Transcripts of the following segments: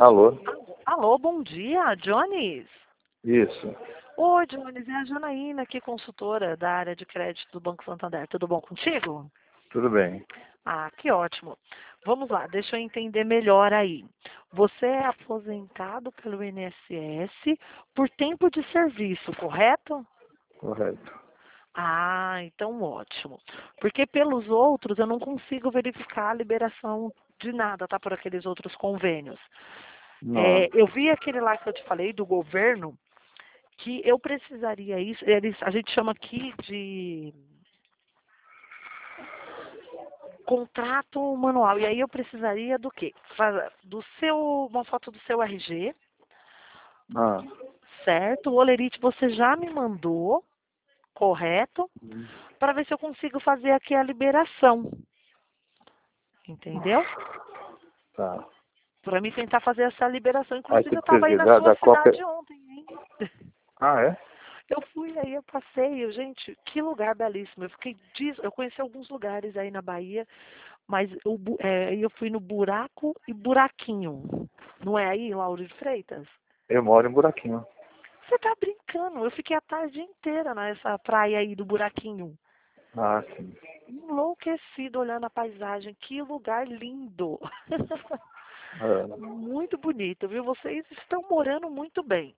Alô? Alô, bom dia, Jones. Isso. Oi, Jones, é a Janaína aqui, consultora da área de crédito do Banco Santander. Tudo bom contigo? Tudo bem. Ah, que ótimo. Vamos lá, deixa eu entender melhor aí. Você é aposentado pelo INSS por tempo de serviço, correto? Correto. Ah, então ótimo. Porque pelos outros eu não consigo verificar a liberação de nada, tá? Por aqueles outros convênios. Não. Eu vi aquele lá que eu te falei do governo, que eu precisaria isso, a gente chama aqui de contrato manual. E aí eu precisaria do quê? Uma foto do seu RG, Ah. certo? O Olerite você já me mandou, correto? Para ver se eu consigo fazer aqui a liberação. Entendeu? Tá. Para mim tentar fazer essa liberação. Aí Inclusive você eu estava aí precisa na da, sua da cópia. cidade ontem, hein? Ah, é? Eu fui aí, eu passei, gente, que lugar belíssimo. Eu conheci alguns lugares aí na Bahia, mas eu fui no Buraco e Buraquinho. Não é aí, Lauro de Freitas? Eu moro em Buraquinho. Você tá brincando? Eu fiquei a tarde inteira nessa praia aí do Buraquinho. Ah, sim. Enlouquecido olhando a paisagem. Que lugar lindo! É. Muito bonito, viu? Vocês estão morando muito bem.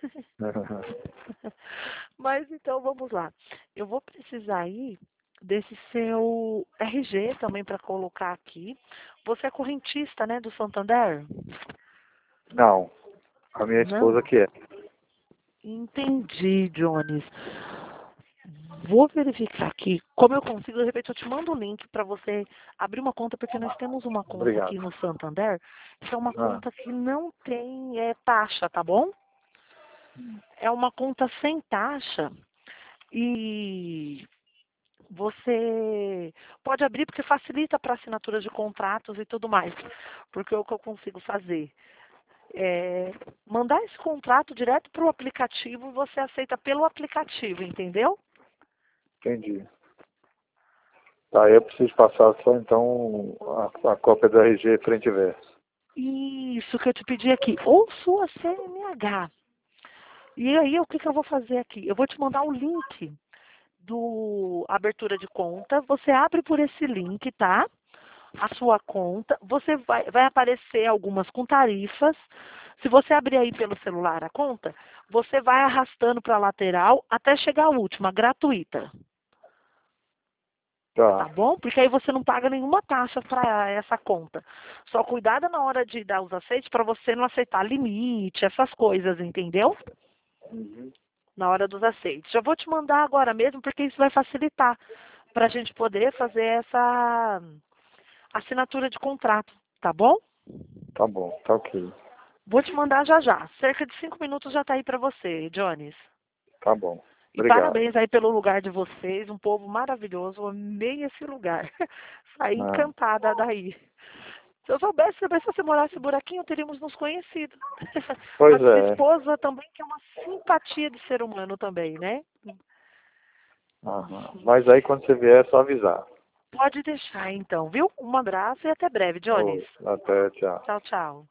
Mas então vamos lá. Eu vou precisar aí desse seu RG também para colocar aqui. Você é correntista, né, do Santander? Não. A minha esposa Não? que é. Entendi, Jones. Vou verificar aqui como eu consigo. De repente eu te mando o link para você abrir uma conta, porque nós temos uma conta aqui Obrigado. no Santander, que é uma Ah. conta que não tem taxa, tá bom? É uma conta sem taxa e você pode abrir porque facilita para assinatura de contratos e tudo mais. Porque o que eu consigo fazer é mandar esse contrato direto para o aplicativo e você aceita pelo aplicativo, entendeu? Entendi. Tá, eu preciso passar só então a cópia do RG frente e verso. Isso que eu te pedi aqui. Ou sua CNH. E aí, o que, que eu vou fazer aqui? Eu vou te mandar o link do abertura de conta. Você abre por esse link, tá? A sua conta. Você vai aparecer algumas com tarifas. Se você abrir aí pelo celular a conta, você vai arrastando para a lateral até chegar à última, gratuita. Tá Tá. bom? Porque aí você não paga nenhuma taxa para essa conta. Só cuidado na hora de dar os aceites para você não aceitar limite, essas coisas, entendeu? Uhum. Na hora dos aceites. Já vou te mandar agora mesmo, porque isso vai facilitar para a gente poder fazer essa assinatura de contrato, tá bom? Tá bom, tá ok. Vou te mandar já já. Cerca de 5 minutos já tá aí para você, Jones. Tá bom. E Obrigado. parabéns aí pelo lugar de vocês, um povo maravilhoso. Eu amei esse lugar. Saí Ah. encantada daí. Se eu soubesse, talvez se você morasse em Buraquinho, teríamos nos conhecido. A Pois sua é. esposa também, que é uma simpatia de ser humano também, né? Aham. Mas aí quando você vier é só avisar. Pode deixar então, viu? Um abraço e até breve, Jones. Ô, até, tchau. Tchau, tchau.